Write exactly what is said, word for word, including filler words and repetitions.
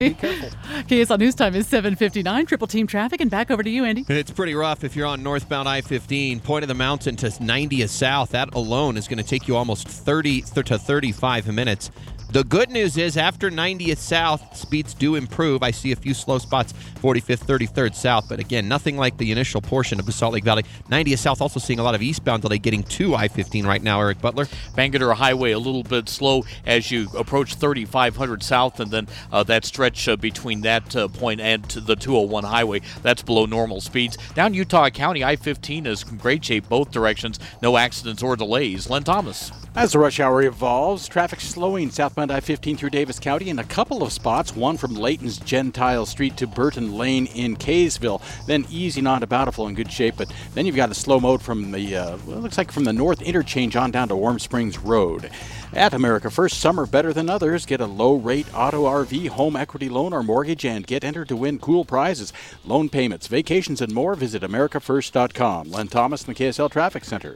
Be careful. K S L News Time is seven fifty-nine. Triple team traffic, and back over to you, Andy. It's pretty rough if you're on northbound I fifteen. Point of the Mountain to ninetieth South. That alone is going to take you almost thirty to thirty-five minutes. The good news is after ninetieth South, speeds do improve. I see a few slow spots, forty-fifth, thirty-third South, but again, nothing like the initial portion of the Salt Lake Valley. ninetieth South also seeing a lot of eastbound delay getting to I fifteen right now, Eric Butler. Bangerter Highway a little bit slow as you approach thirty-five hundred South, and then uh, that stretch uh, between that uh, point and to the two oh one highway, that's below normal speeds. Down Utah County, I fifteen is in great shape both directions. No accidents or delays. Len Thomas. As the rush hour evolves, traffic slowing southbound I fifteen through Davis County in a couple of spots, one from Layton's Gentile Street to Burton Lane in Kaysville, then easing on to Bountiful in good shape, but then you've got a slow mode from the, uh, well, it looks like from the north interchange on down to Warm Springs Road. At America First, some are better than others. Get a low-rate auto R V, home equity loan, or mortgage and get entered to win cool prizes. Loan payments, vacations, and more. Visit america first dot com. Len Thomas in the K S L Traffic Center.